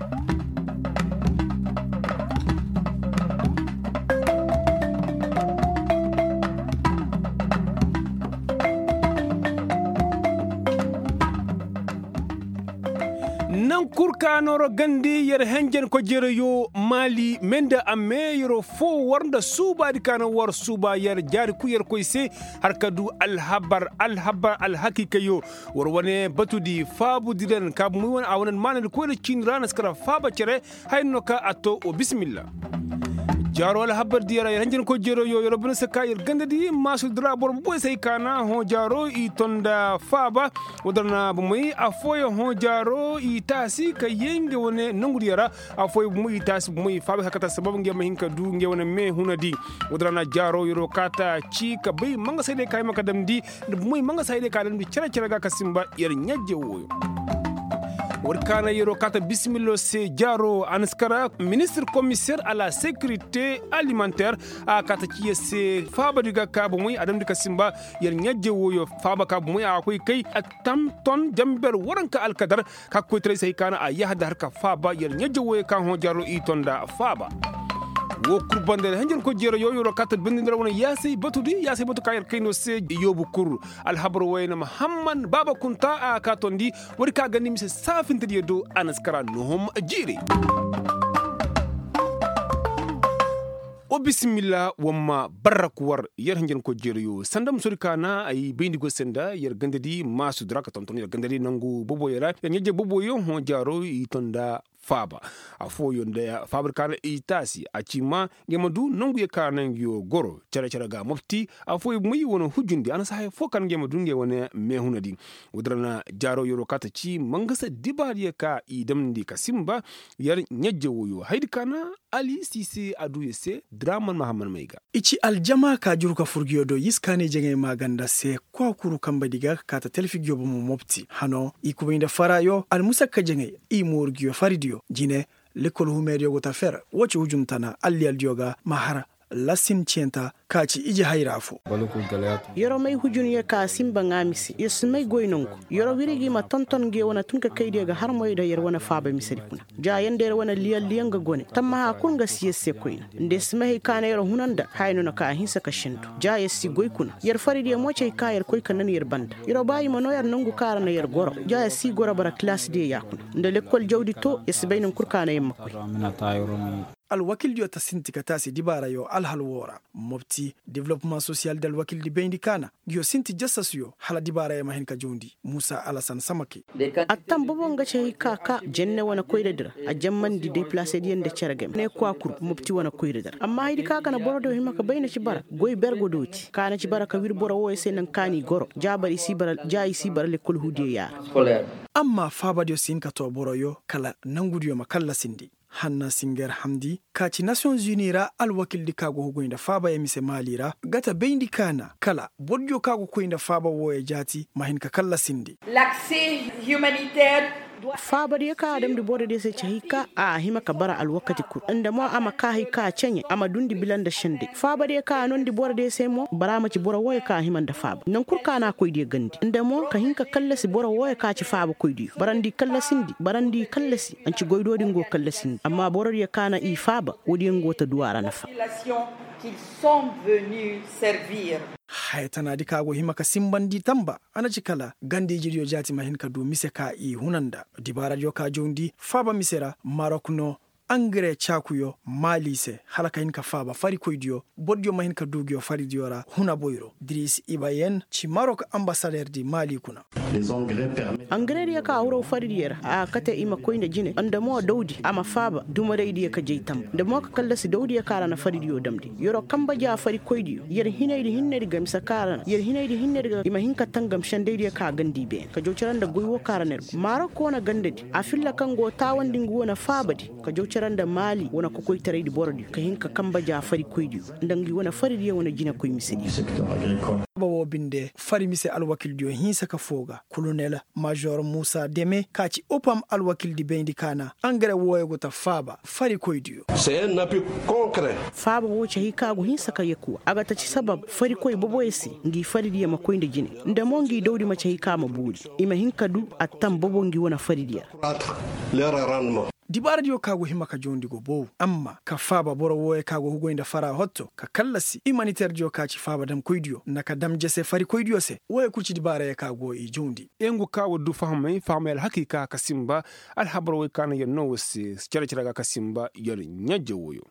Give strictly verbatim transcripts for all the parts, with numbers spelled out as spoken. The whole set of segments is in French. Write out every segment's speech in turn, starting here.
nan kurka noro gandi yar henjen ko yo mali menda amme yoro fo warnda suba dikana war suba yar jari ku yar koise harkadu alhabar alhabar alhakika yo warwane batudi fabu didan kab mu won awonan manan ko ne cin ranas kara faba cere hayno ka ato o bismillah jaro al habar diyara yanjin ko jero yo yoro bun saka yir gandadi masu dra bor boy sai kana ho jaro i tonda faba wadarna bu muy afoyo ho jaro i tasi ka yenge wone nangudi yara afoyo bu muy tasi bu muy faba hakata sababu nge mahinka du nge wone me hunadi wadarna jaro yoro kata ci ka bay manga sai de kay makadam di bu muy manga sai de kadam di cere cere ga kasimba yir nyajje woyo warkana yero kata bismillah se jaro anskara ministre commissaire à la sécurité alimentaire a kata kiye se faba diga kabu muy adam dika simba yer nyajje woyo faba kabu muy akoy kay atam ton jamber waranka alkadar kakko tre sai kana a yahda harka faba yer nyajje woyo kan ho jaro i tonda faba wo kurbande hanjin ko jero yoyo ro kata bindindira wona yasi batudi yasi batu kayar kayno se yobu kur alhabro wayna muhammad baba kunta a katondi wori ka gandi mise safintidi do anaskara nohom jiri o bismillah wamma barakwar yar hanjin ko jero yo sandam surikana ay bindigo senda yar gandadi masu draka tonton yar gandadi nangu bobo yara nyeje bobo yo ho jaro i tonda faba a foyon da fabar kana itasi a cima gema du nangu ye kana yo goro cara cara ga mofti a foy muy wono hujundi ana sahay fokan gema du nge wona mehunadi udrana jaro yoro kata ci mangasa dibariye ka idamndi ka simba yar nyajje woyo haydi kana ali sisi adu yese draman mahamman maiga ichi aljama ka juruka furgiyo do yiskane jenge maganda se kwa kuru kamba diga kata telefigyo bo mofti hano ikubinda farayo al musakka jenge i murgiyo faridio jine lekol humerio gota fer woci hujumtana alli aldioga mahara lasin cienta kaci iji hayrafo yoro mai hujun ya ka simba ngamisi yesmai goynonko yoro wirigi ma tonton ge wona tunka kayde ga har moy da yer wona faaba misari kuna ja yande wona liyal liyanga gone tamma ha kunga siyese koyna ndesmai kana yoro hunanda hayno na ka hinsa ka shinto ja yesi goy kuna yer faridi mo cey ka yer koy kanan yer banda yoro bayi mo no yer nangu kara na yer goro ja yesi goro bara class de yakuna nde lekol jawdi to yesbaynon kurkana yemma al wakil dio tasinti katasi dibara yo al halwora mopti development social del wakil di bendikana gyo sinti jassasyo hala dibara ya mahin ka jondi Musa Alasan Samake attam bobo ngace kaka jenne wana koyredira a jamman di déplacer di ende cergem ne ko akur mopti wana koyredira amma haydi kaka na borodo himaka bayna ci bara goy bergo doti kana ci bara ka wir boro wo senan kani goro jabari si bara jayi si bara le kol hudiye ya amma fabadio sinka to boroyo kala nangudiyo makalla sindi Hanna Singer Hamdi kaci Nations Unies ra alwakil di kago hugoinda faba emise malira gata beindi kana kala bodjo kago koinda faba woye jati mahinka kalla sindi l'accès humanitaire fabari ya ka adam di bode de se chahika a hima ka bara al wakati kur inda mo ama ka hi ka chenye ama dundi bilanda shende fabari ya ka non di bode de se mo barama ci bora woy ka himan da fab nan kur kana koy de gandi inda mo ka hinka kallasi bora woy ka ci faba koy di barandi kallasindi barandi kallasi an ci goydo di ngo kallasindi amma bora ya kana i faba wodi ngo ta duwara na fa qu'ils sont venus servir. Hayatana di kago himaka simbandi tamba anachikala gandi jiriyo jati mahinka du miseka i hunanda dibara joka jondi faba misera marokno angre chakuyo malise halaka hinka faba fari koidio bodjo mahinka dugyo fari diora huna boyro Dris Ibayen chi Maroc ambassadeur di Mali kuna les engrais permettent engrais ya ka awro fari diera a kate ima koinde jine anda mo dawdi ama faba duma reidi ka jeytam de mo ka kallasi dawdi ya kara na fari dio damdi yoro kamba ja fari koidio yer hinaydi hinnedi gam sakara yer hinaydi hinnedi ima hinka tangam shandedi ka gandi be ka jociranda goywo kara ner Maroc kona gandedi afilla kango tawandi ngona fabadi ka jociranda Mali wona ko koy tare di borodi ka hinka kamba ja fari koydi ndangi wona fari di wona jina koy misidi bawo binde fari mise alwakil dio hinsa ka foga colonel major Musa Deme kaci opam alwakil di bendi kana angare woyego ta faba fari koydi c'est un appui concret faba wo ci kago hinsa ka yekuwa aga ta ci sabab fari koy boboyesi ngi fari di ma koyde jine ndamo ngi dawdi ma ci kama budi ima hinka du atam bobo ngi wona fari di leur rendement dibara dio kago hima ka jondi go bo amma ka faba boro woye kago hugo inda fara hotto ka kallasi humanitaire dio ka ci faba dam koydio naka dam jese fari koydio se woye kurci dibara ya kago i jondi engu kawo du fahmai fahmai hakika kasimba alhabar woy kana yanno wasi cere cere kasimba yar nyaje woyo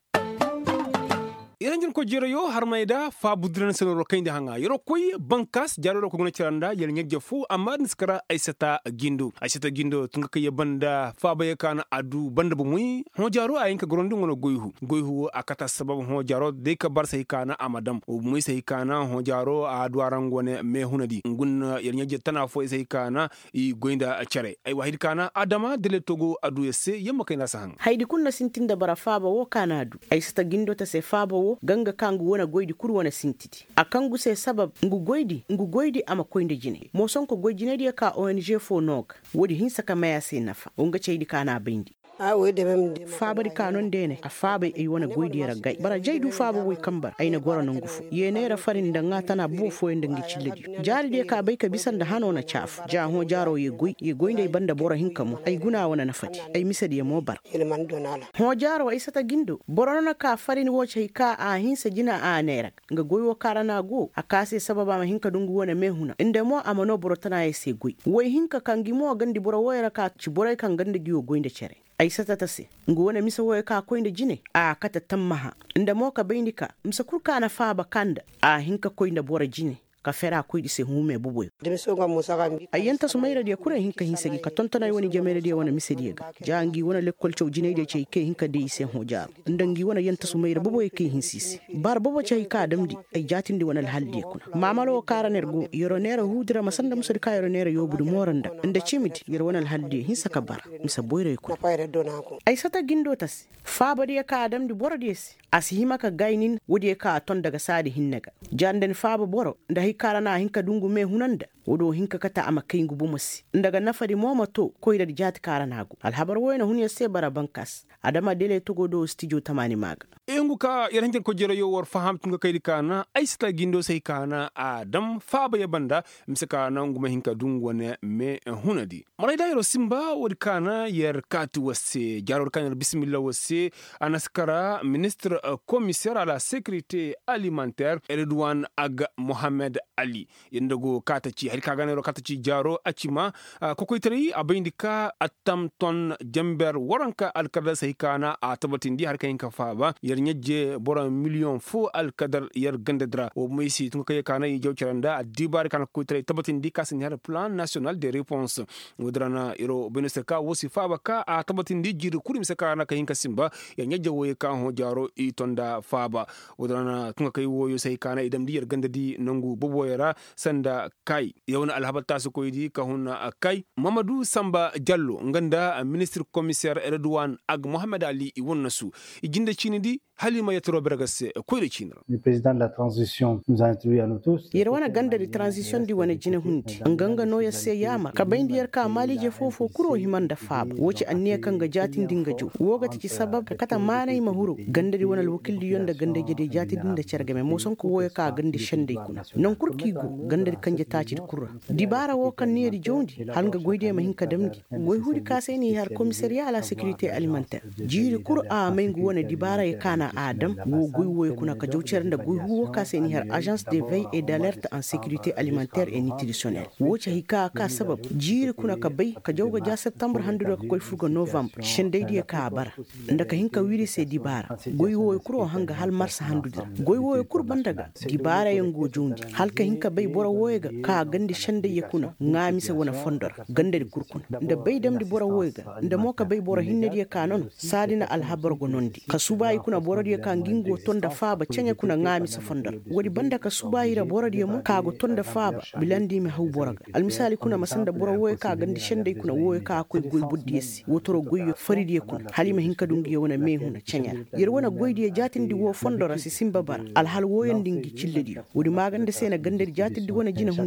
iranjin ko jero yo harmayda fa budran seno ro kayndi hanga yoro koy bankas jaro ko gona ciranda yel nyegge fu amma niskara aisata gindo aisata gindo tunga kay banda fa baye kana adu banda bu muy ho jaro ayin ka gorondi ngono goyhu goyhu akata sababu ho jaro de ka bar say kana amadam o muy say kana ho jaro adu arangone me hunadi ngun yel nyegge tana fo say kana i goynda cere ay wahid kana adama dele togo adu yesse yemma kayna sahan haydi kunna sintinda bara fa ba wo kana adu aisata gindo ta se fa ba ganga kangu wona goydi kur wona sintiti akangu se sabab ngu goydi ngu goydi ama koynde jine mo sonko goydine dia ka O N G fo nog wodi hinsa ka maya se nafa onga ceydi kana bindi a we de mem fabari kanon dene a fabe e wona goydi ragai bara jaydu faba woy kambar ayna goro no ngufu yenera farin da ngata na bo fo en dangi cilledi jari de ka bay ka bisan da hano na chaf ja ho jaro ye goy ye goynde banda boro hinkamu ay guna wona nafati ay misadi ye mo bar ilman donala ho jaro ay sata gindo boro na ka farin wo cey ka a hinsa jina a nera nga goyo karana go akase sababa ma hinka dungu wona mehuna inde mo amano boro tana ye se goy woy hinka kangi mo gandi boro woyra ka ci boro kan ganda giyo goynde cere aisata tase ngu wona misa woye ka koynde jine a kata tammaha inda mo ka bayndika misa kurka na faba kanda a hinka koynde bora jine ka fera koydi se hume buboy de so ngam musa gambi ayenta so mayra de kure hinka hinsegi ka tontona woni jamere de wona misedi ga jangi wona lekkol cew jine de cey ke hinka de se ho jaar ndangi wona yenta so mayra buboy ke hinsisi bar bubo cey ka damdi ay jatindi wona halde kuna mamalo karaner go yoro nera hudira masanda muso ka yoro nera yobudu moranda nda chimiti yoro wona halde hinsa ka bar misa boyre ko payre donako ay sata gindo tas fabadi ka damdi borodesi asihima ka gainin wodi ka ton daga sadi hinnaga janden faba boro nda karana hinka dungu me hunanda wodo hinka kata ama kayngu bumusi ndaga nafari momato koyda jati karanago alhabar woyna hunya se bara bankas adama dele togo do studio tamani maga engu ka yaranjen ko jero yo wor faham tunga kaydi kana aista gindo sey kana adam faba ya banda misaka na nguma hinka dungu wona me hunadi malayda yoro simba wodi kana yer katu wase jaror kana bismillah wase anaskara ministre uh, commissaire à la sécurité alimentaire Redouane Ag Mohamed Ali yendago kata ci har kaga nero kata ci jaro acima uh, ko koytari abayndika atam ton jamber waranka alkadar sai kana a tabatindi har kayin ka faba yer nyejje bora million fo alkadar yer gandadra o moysi tun kay kana yi jawcaranda adibar kana koytari tabatindi kasin har plan national de réponse wodrana iro ministre ka wosi faba ka a tabatindi jiri kurim se kana kayin ka simba yer nyejje woy ka ho jaro i tonda faba wodrana tun kay woyo sai kana idam di yer gandadi nangu boboyara sanda kai yawna alhabata su koydi ka hunna kai Mamadou Samba Diallo nganda ministre commissaire Redouane Ag Mohamed Ali i wonna su ijinde cinidi Halima Yatro Bergase koyde cinra le président de la transition nous a introduit à nous tous yerwana ganda de transition di wana jine hundi nganga no ya se yama ka bayndiyar ka malije fofo kuro himanda fab woci anniya kanga jatin dinga jo wogati ci sabab ka kata manay mahuro ganda di wana wakil di yonda ganda jede jati dinda cergame mo son ko woya ka gandi shande kuna non kurki go ganda kanje taci kurra dibara wo kan ne di jondi halga goyde ma hinka damdi goy hudi ka sai ni har commissariat à la sécurité alimentaire jiri kur a mengu wona dibara e kana adam wo goy wo kuna ka jawcer nda goy huwo ka sai ni har agence de veille et d'alerte en sécurité alimentaire et nutritionnelle wo cha hika ka sabab jiri kuna ka bay ka jawga ja septembre handudo ko koy fugo novembre shende di ka bara ndaka hinka wiri se dibara goy wo kuro hanga hal mars handudira goy wo kur bandaga dibara yengo jondi halka hinka bay bora woyga ka gandi shande yakuna ngami se wona fondor gandari kurkuna nda bay damdi bora woyga nda moka bay bora hinnedi ka non sadina alhabar go nondi ka subayi kuna bora di ka ngingo tonda faba cenya kuna ngami se fondor wodi banda ka subayi ra bora di mo ka go tonda faba bilandi mi haw boraga al misali kuna masanda bora woy ka gandi shande kuna woy ka koy goy buddi yesi wotoro goyyo faridi kuna halima hinka dungi wona mehuna cenya yer wona goydi jatindi wo fondora si simba bar al hal woyandingi cilledi wodi magande sena gandari jatindi wona jina hunti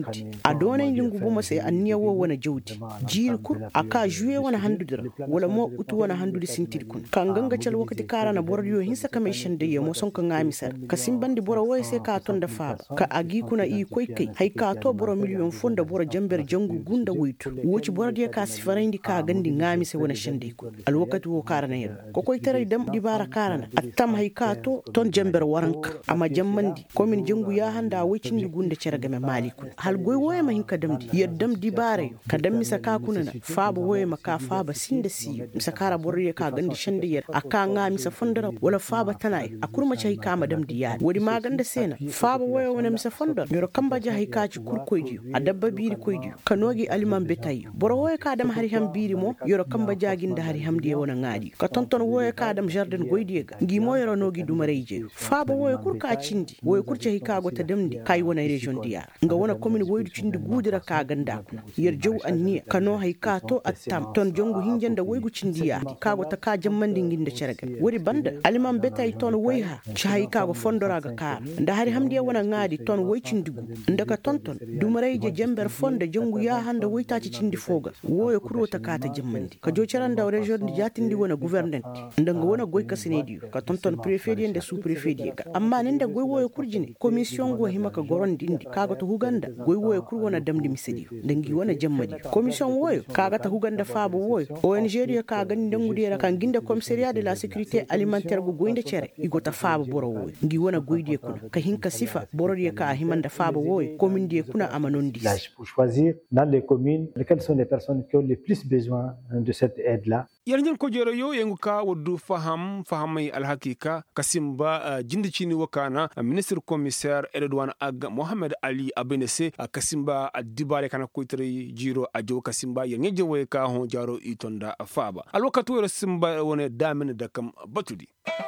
a dona lingu buma sai anniya wo wana jawdi jiri kur aka juye wana handudira wala mo utu wana handudi sintir kun kan ganga cal wakati kara na bordiyo hinsa kame shande yemo son kan ngamisar kasim bandi bora woy sai ka ton da fa ka agi kuna i koy kai hay ka to bora million fonda bora jamber jangu gunda wuitu woci bordiya ka sifarandi ka gandi ngamise wana shande kun al wakati wo kara na yero ko koy tare dam di bara kara na attam hay ka to ton jamber waranka ama jammandi komin jangu ya handa wicin di gunda cere game malikun hal goy woy ma hinka damdi yeddam di bare ka dam misa ka kuna na faba woy ma ka faba sinda si misa kara borriya ka gandi shande yer aka nga misa fondara wala faba tanai akurma chay ka madam di yadi wodi maganda sena faba woy wona misa fondar yoro kamba ja hay ka ci kurkoydi a dabba biri koydi kanogi aliman betay boro woy ka dam hari ham biri mo yoro kamba jaginda hari ham di wona ngadi ka tonton woy ka dam jardin goydi ga ngi mo yoro nogi dumareje faba woy kurka cindi woy kurce hay ka gota damdi kai wona region diya nga wona commune woydu cindi gudira ka ganda kuna yer jow anni kano hay ka to attam ton jongu hinjanda woygu cindiya ka gota ka jammandi nginda cerega wori banda aliman betay ton woy ha chay ka go fondora ga ka nda hari hamdi wona ngadi ton woy cindigu ndaka tonton dumareje jember fonde jongu ya handa woy taci cindi foga woyo kurota ka ta jammandi ka jo ceranda region di jatindi wona gouvernant ndanga wona goy kasinedi ka tonton préfet de sous préfet ga amma nende goy woyo kurjini commission go himaka gorondi indi kaga to huganda goy woyo kur wona damdi misedi dangi wona jammadi commission woyo kaga ta huganda faabo woyo O N G ri kaga ndangudera kan ginda commissariat de la sécurité alimentaire go goynde cere igota faabo boro woyo ngi wona goyde kuna ka hinka sifa boro ri ka himanda faabo woyo commune de kuna amanondi pour choisir dans les communes lesquelles sont les personnes qui ont le plus besoin de cette aide là. Yarjin ko jero yo yengu ka wadu faham fahamai alhakika kasimba uh, jindi chini wakana uh, ministre commissaire Edouard Ag Mohamed Ali Abenese uh, kasimba uh, dibale kana koitri jiro ajo kasimba yengeje we ka hon jaro itonda faba alwakatu wero simba wone damen da kam batudi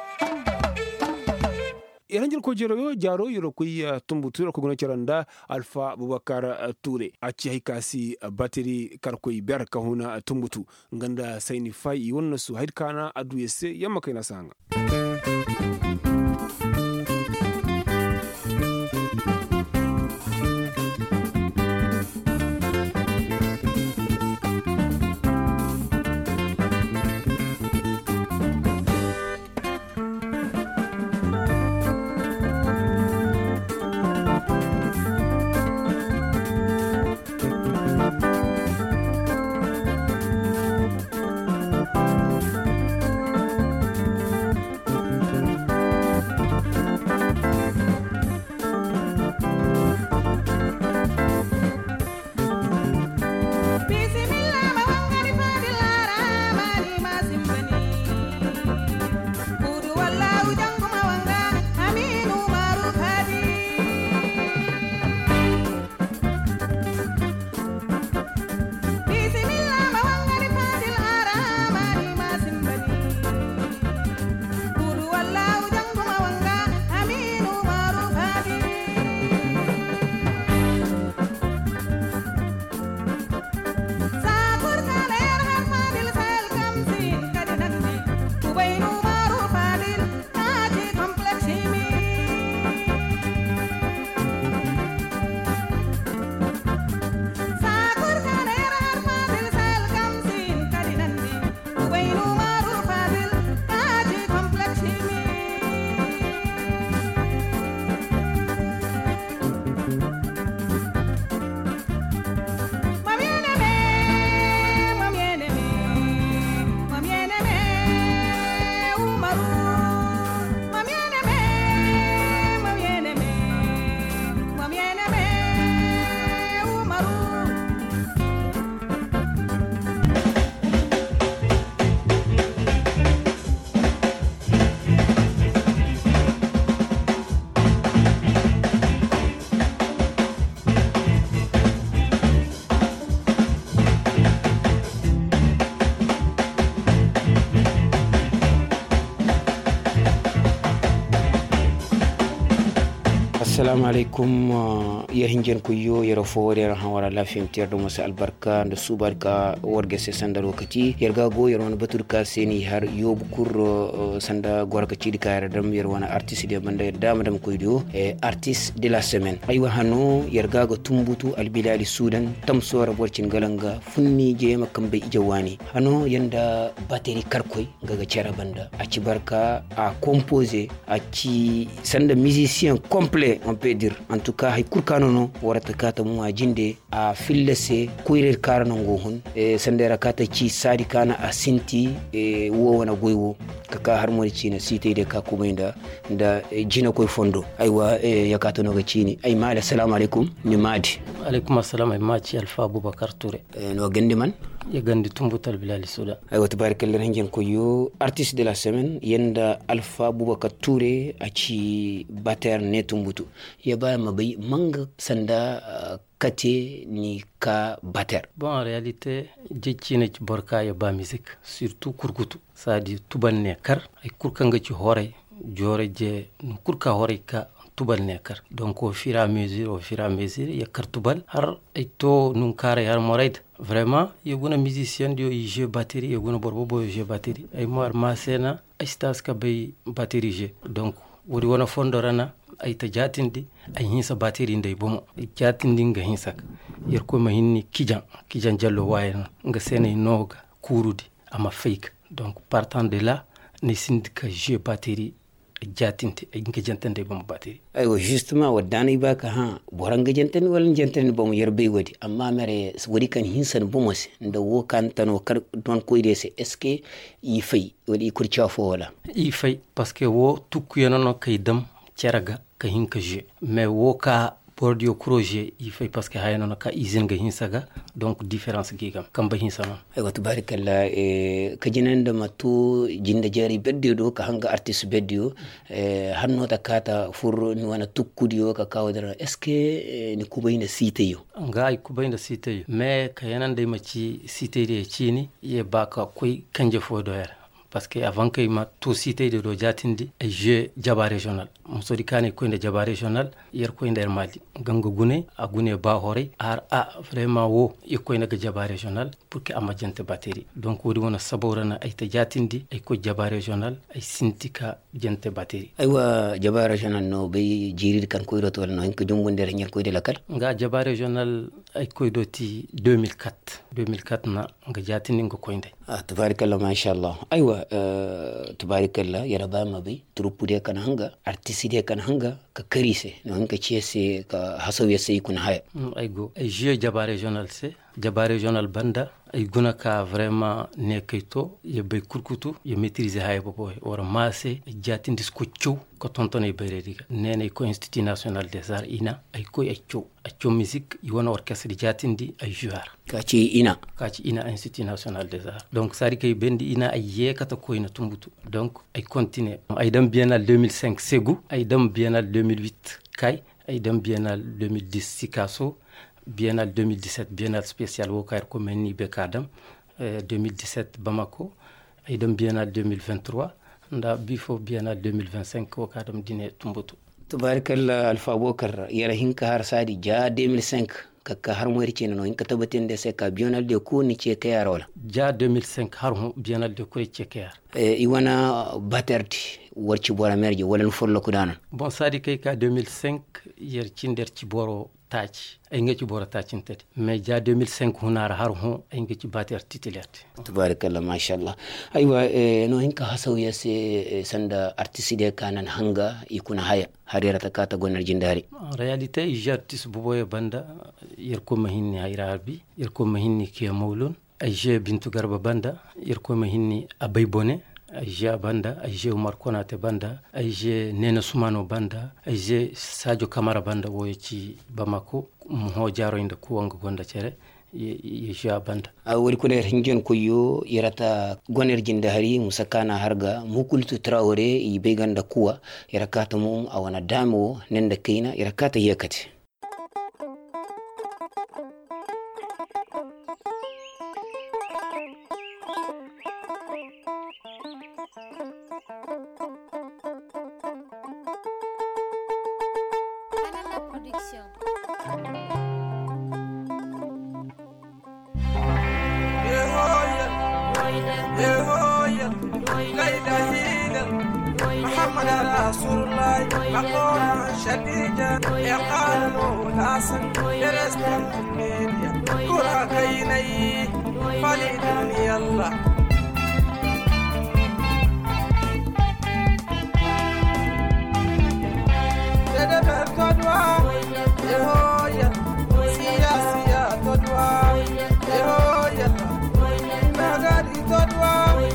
Yaranjil ko jero yo jaro yoro kuy uh, tumbutura ko gono ceranda Alpha Abubakar uh, Touré acci haykasi uh, battery kar koy ber ka huna uh, tumbutu nganda sayni fay wonna su haydkana adu yesse yamma kayna sanga assalamu alaikum yar hingen ku yo yar fowore yar hawara lafiyan tiyar da musu albarka da su barka warga sai sanda lokaci yar gago yar wani baturka seni har yo bukur sanda gorkaci di kayar dam yar wani artist da banda yar dama dam koydo artist de la semaine aywa hano yar gago tumbutu albilali sudan tamsora borcin galanga funni je makam bai ijawani hano yanda bateri karkoy gaga cera banda a ci barka a composer a ci sanda musicien complet on peut dire en tout cas hay kurkano no warata kata mu ajinde a fillese kuirer karano go hun e sandera kata ci sadi kana a sinti e wo wana goywo kaka harmoni cina site de ka kumainda da e, jina koy fondo aywa e, yakata no ga cini ay mala assalamu alaikum ni madi alaikum assalam ay maci alfa abubakar touré e, no gandi man ya gandi tumbutal bilali suda aywa tabarakallah hangen ko yo artiste de la semaine yenda alfa abubakar touré a ci bater ne tumbutu ya ba mabai manga sanda uh, kate ni ka bater bon en réalité jecine ci borka ya ba musique surtout kurkutu sadi tubal ne kar ay kurkanga ci hore jore je kurka hore ka tubal ne kar donc au fur et à mesure au fur et à mesure ya kar tubal har ay to nun kare har moraid vraiment yeguna musicien dio jeu batterie yeguna borbo boy jeu batterie ay mo ar masena ay stas ka bay batterie je donc wodi wona fondorana ay ta jatindi ay hinsa batterie ndey bomo ay jatindi nga hinsak yer ko ma hinni kijan kijan jallo wayna nga sene noga kurudi ama fake donc partant de là ne sindika jeu batterie jatinte ay nga jantande bomo batterie aywa justement wadani baka ha boranga jantani wala jantani bomo yerbe wadi amma mere wadi kan hinsan bomo se nda wo kan tano kar don koyde se est ce que yi fay wadi kurcha fo wala yi fay parce que wo tukku yenono kay dam ceraga ka hinka je mais wo ka bordio projet il fait parce que hayno ka izin ga hinsaga donc différence gigam kamba hinsana ay wat barakallah e kajinanda matu jinda jari bedde do ka hanga artiste bedde e hanno ta kata fur ni wana tukkudio ka kawdara est ce que ni kubayna site yo nga ay kubayna site yo mais kayanande maci site de chini ye baka koy kanje fo doyar parce que avant que ma tout cité de do jatindi e jeu jaba régional mo sodi kane ko inde jaba régional yer ko inde mali gango gune a gune ba hore ar a vraiment wo e ko inde jaba régional pour que ama jante batterie donc wodi wona saborana ay ta jatindi ay ko jaba régional ay sintika jante batterie aywa jaba régional no be jirir kan ko roto no en ko jombonde re nyer ko de lakal nga jaba régional ay ko doti deux mille quatre deux mille quatre na nga jatindi ngo ko inde ah tabarakallah ma sha Allah aywa uh, tabarakallah yaraba mabi trupu de kan hanga artiste de kan hanga ka karise no hanka ciese ka hasawiya sai kun haya mm, aygo ay jeu jaba régional se jaba régional banda ay guna ka vraiment ne kayto ye bay kurkutu ye maîtriser hay bobo ora masse jatindi ko ciow ko tontone berediga nene ko institut national des arts ina ay ko ay ciow a ciow musique yi wona orchestre jatindi ay joueur ka ci ina ka ci ina institut national des arts donc sari kay bendi ina ay yekata ko ina tumbutu donc ay continuer ay dam biennale deux mille cinq Ségou ay dam biennale deux mille huit Kay ay dam biennale deux mille dix Sikasso biennale deux mille dix-sept biennale spéciale Wokar ko menni be kadam euh, deux mille dix-sept Bamako ay dam biennale deux mille vingt-trois nda bifo biennale deux mille vingt-cinq Wokadam dine tumbutu tabarakallah alfa Wokar yara hinka har sadi ja deux mille cinq kaka har mo ricene no hinka tabatende se ka biennale de ko ni ce kayar wala ja deux mille cinq har ho biennale de ko ce kayar e iwana baterti warci bora merje wala follo ko danan bon sadi kay ka deux mille cinq yer ci nder ci boro taci ay nga ci boro tacin tati mais ja deux mille cinq hunara har ho ay nga ci bater titulaire tabarakallah ma sha Allah aywa e no hinka hasawiya se e, sanda artiste de kanan hanga ikuna haya harira takata gonar jindari en réalité i artiste boboye banda yer ko mahinni hayrabi yer ko mahinni ke mawlun ay je bintu garba banda yer ko mahinni abay bone ay je banda ay je Umar Konate banda ay je Nena Sumano banda ay je Sadio Kamara banda wo ci Bamako mo jaro inda ko wanga gonda cere ye je banda a wori ko der hingen ko yo yarata goner jinda hari musakana harga mukultu Traoré i be ganda kuwa yarakata mum awana damo nenda kaina yarakata yekati محمد رسول الله مقولا شديدا يقال الحسن يرسم الميديا كرة كيني فليدني الله تدبر تدوى يهويا سياسية تدوى يهويا نغادي تدوى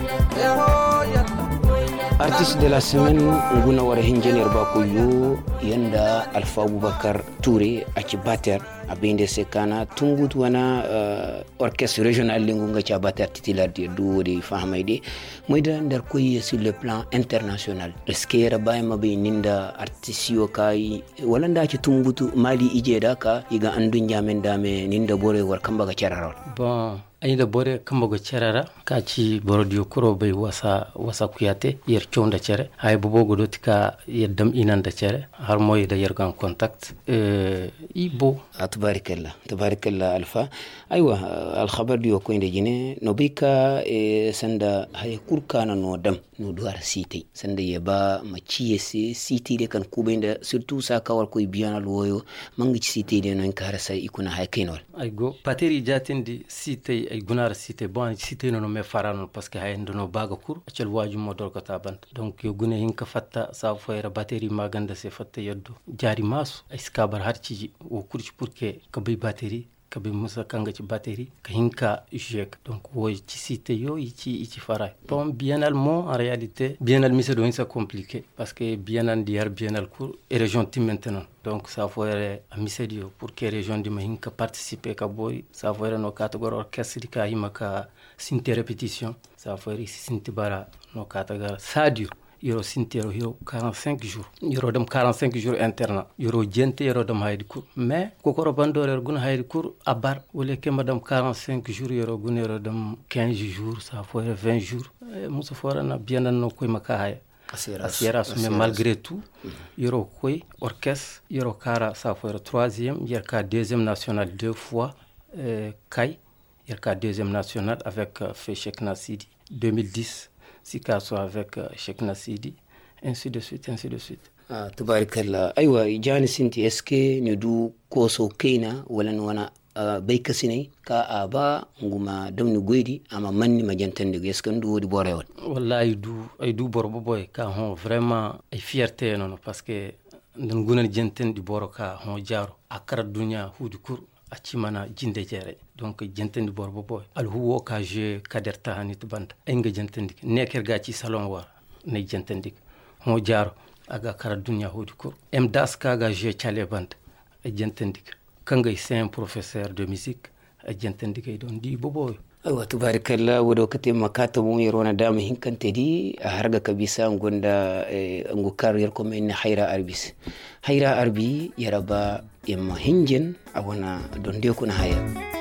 يهويا. Artiste de la semaine nguna wara hinjen yerba ko yo yanda Alpha Boubacar Touré aci bater abinde sekana tungut wana uh, orchestre régional lingunga cha bater titulaire de douri fahamayde moyda ndar koy sur le plan international eskera bayma be ninda artisio kai wala nda ci tungutu mali ijeda ka iga andu nyamen dame ninda bore war kamba ga cerarol bon ayda bore kamba ga cerara ka ci borodio kuro bay wasa wasa kuyate yer chonda cere ay bobo dotika yeddam inanda cere har moy da yergan contact euh ibo تبارك تبارك الله ألفا أيوة الخبر ديو كوين دجيني نوبيكا إيه سندا هاي كوركانا نو دم نو دوار سيتي سندا يبا ما تشيسي سيتي دي كان كوبين دا سرتو ساكا والكوي بيانا لويو مانجي سيتي دي نو انكارسا يكونا هاي كينول أيغو باتيري جاتين دي سيتي أي غنار سيتي بوان سيتي نو مي فارانو باسكي هاي ندونو باغا كور أچل واجو مودول كتابان دونك يو غنى هنك فتا سافوير باتيري ماغندا سي فتا يدو جاري ماسو اسكابر هارتشي وكورش بوركي kabi batterie kabi musa kanga ci batterie ka hinka jek donc wo ci cité yo ci ci faray bon bienal mo en réalité bienal mi c'est donc ça compliqué parce que bienal diar bienal cour et région tim maintenant donc ça faut être à misedio pour que région di ma hinka participer ka boy ça faut être no catégorie orchestre ka himaka sinte répétition ça faut être sinte bara no catégorie sadio yoro sintero yoro quarante-cinq jours yoro dem quarante-cinq jours interna yoro jente yoro dem haydi cour mais kokoro bandore gun haydi cour abar wole ke madam quarante-cinq jours yoro gun yoro dem quinze jours ça faut vingt jours muso fora na bianan no koy makaya asira mais malgré tout yoro koy orchestre yoro kara ça faut troisième yerka deuxième national deux fois euh, kay yerka deuxième national avec euh, Fechek Nasidi deux mille dix Sikaso avec euh, Cheikh Nasidi, ainsi de suite, ainsi de suite. Ah, tabarakallah. Aywa, jani sinti eske ni du koso keina wala wana uh, bayka sinay ka aba nguma damni goydi ama manni ma jantande eske ndu wodi borewol. Wallahi du ay du borbo boy ka hon vraiment ay fierté non parce que ndan gunan jantande boro ka hon jaro akara dunya hudi kur acimana jinde jere donc jentendi borbo boy al huwo ka je kaderta hanit banda enga jentendi neker ga ci salon war ne jentendi mo jaro aga kara dunya hodi ko em das ka ga je chale banda e jentendi kangay c'est un professeur de musique e jentendi kay don di boboy aywa tabarakallah wodo kate makata mo yerona dama hinkante di harga kabisa gonda e ngu carrière comme en hayra arbis hayra arbi yaraba yamma hinjen abona don de ko na haya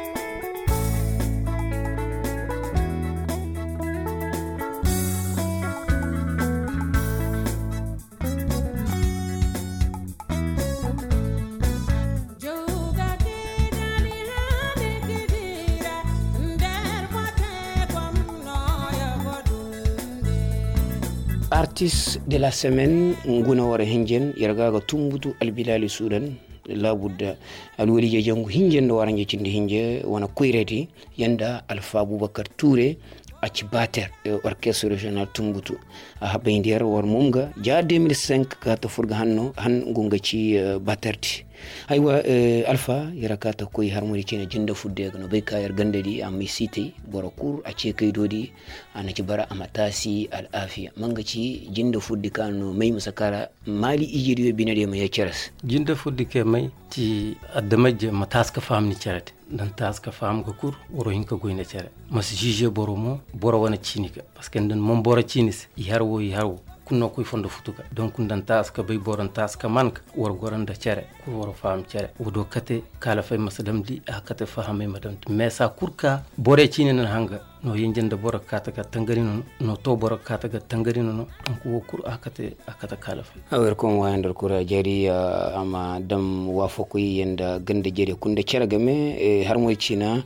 artiste de la semaine nguna wara hinjen yargaga tumbutu albilali sudan la budda alwali je jangu hinjen do wara njecinde hinje wana kuyreti yanda Alpha Boubacar Touré aci bater orchestre régional tumbutu a habaynder war mumga ja deux mille cinq ka to furga hanno han ngunga ci baterti aywa Alpha yarakata koy harmoni ci jinda fudde no be kayar gandedi am cité borokur aci kaydodi anaci bara amatasi al afia manga ci jinda fudde kanu may musakara mali ijiriyo binade ma yaceras jinda fudde ke may ci adamaje mataska famni cerete dan taska fam ko kur woro hinka goyne cere mas juger boromo boro wana cinika parce que dan mom boro cinis yarwo yarwo kunno koy fondo futuka donc dan taska bay boron taska manka wor goranda cere ko woro fam cere wodo kate kala fay masadam di a kate fahame madam mais sa kurka bore cini nan hanga no yenjende bora kata ga tangari no no to bora kata ga tangari no donc wo kur akate akata kala fa awer kon wayandar kura jari ama dam wafo ko yenda gande jeri kunde cera game har moy cina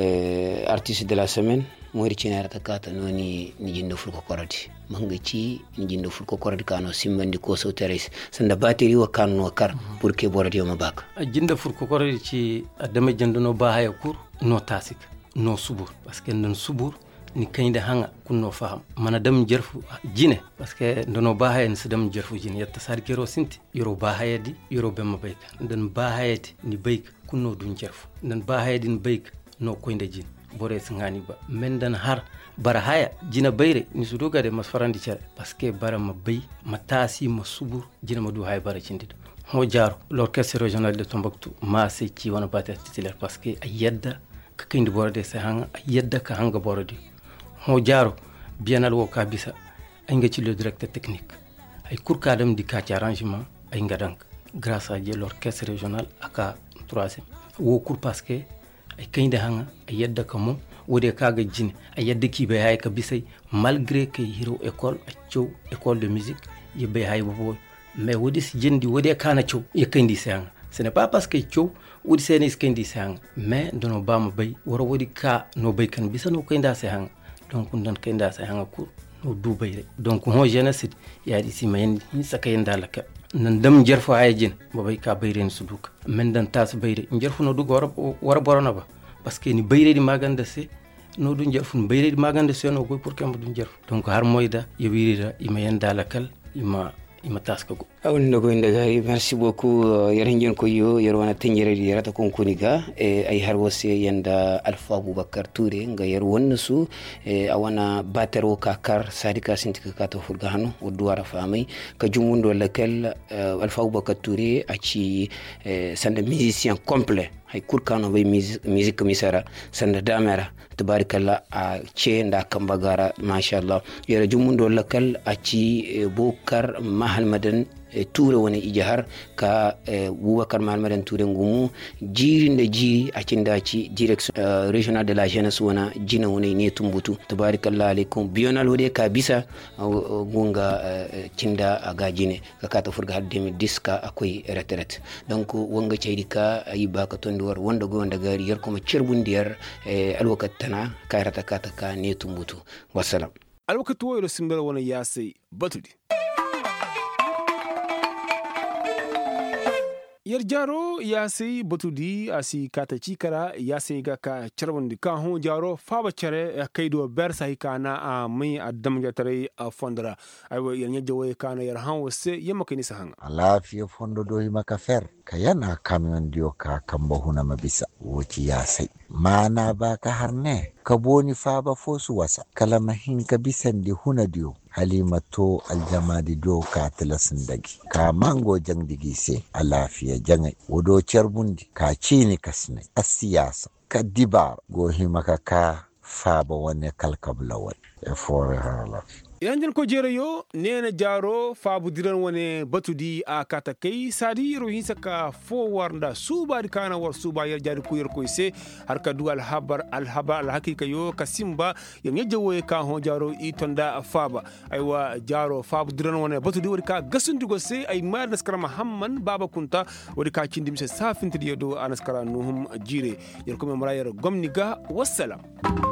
artiste de la semaine moy cina rata kata noni ni jindo ful ko korati mangaci ni jindo ful ko korati kano simbandi ko so teres sanda bateri wa kanno kar pour que borati o mabak jinda ful ko korati ci adama jendono ba haya kur no tasik no subur parce que non subur ni kayde hanga kunno faham mana dam jerfu jine parce que ndono ba hayen se dam jerfu jine yatta sar kero sinti yoro ba hayedi yoro bemma bayka ndan ba hayeti ni bayka kunno dun jerfu ndan ba hayedi ni bayka no koynde jine bore singani ba men dan har bara haya jina bayre ni suduga de masfarandi cere parce que bara ma bay matasi ma subur jina ma du hay bara cindido ho jaro l'orchestre régional de Tombouctou ma se ci wana batte titulaire parce que ayedda ka kindi borode se hanga ayedda ka hanga borode ho jaro bienal wo ka bisa ay nga ci le directeur technique ay kurka dem di ka ci arrangement ay nga dank grâce à l'orchestre régional aka troisième wo kur parce que ay kinde hanga ayedda ka mo wode kaga jine ayedda ki be hay ka bisay malgré que hiro école a ciow école de musique yebe hay bo mais wodi si jendi wode kana ciow ye kindi sanga ce n'est pas parce que ciow wodi sene kindi sanga mais dono bama bay woro wodi ka no bay kan bisano kinda sanga donc ndan kinda sanga ko no du bay donc ho jeunesse ya di si mayen ni sakayenda laka nan dam jerfo ay jin bo bay ka bayren suduk men dan tas bayre jerfo no du gor war borona ba parce que ni bayre di maganda se no du jerfo bayre di maganda se no ko pour que du jerfo donc har moyda yewirira imayenda lakal ima ima taska ko awon no goynde gari merci beaucoup yarinjen ko yo yerwana tenjere di rata kon kuniga e ay har wose yanda Alpha Boubacar Touré nga yer wonna su e awana batero ka kar sadika sintika ka to furga hanu o duwara famay ka jumundo lakel Alpha Boubacar Touré aci sande musicien complet hay kurkano bay musique misara sanda damera tabarakallah a ce nda kambagara mashallah yera jumundo lakal aci Boubacar Mahalmadan Touré woni ijahar ka Boubacar Mahalmadan Touré ngumu jirinde jiri acindaci direction régional de la jeunesse wona jina woni ne tumbutu tabarakallah alaikum bional wode ka bisa gunga cinda aga jine ka kata furga har deux mille dix ka akoy retraite donc wonga ceydi ka ayiba ka tondi war wonda go wonda gari yer ko ma cerbundiyar alwakat tana kayrata kata ka ne tumbutu wassalam alwakat woyro simbal wona yasay batudi yer jaro yasi batudi asi kata chikara yasi ga ka charwandi ka hon jaro faba chere kaydo bersa hikana a mai adam jatare a fondra aywa yer jawe kana yer han wose yema kini sahanga alafiya fondo do himaka fer kayana kamion dio ka kamba huna mabisa wuci yasi mana ba ka harne ka boni faba fosu wasa kalama hin ka bisan di huna dio halimato aljamadi do ka tilasin dagi ka mango jang digi se alafiya jangai wodo cerbundi ka cini kasne asiyasa ka dibar go himaka ka faba wone kalkablawal e fore hala yanjin ko jere yo nena jaro fabu diran wone batudi a kata kai sadi ro hinsa ka fo warnda suba di kana war suba yar jari ku yer ko se har ka du al habar al haba al hakika yo kasimba yam yejewo ka ho jaro itonda faba aywa jaro fabu diran wone batudi wori ka gasundi go se ay mar naskara muhammad baba kunta wori ka cindim se safinti do anaskara nuhum jire yer ko memra yer gomni ga wassalam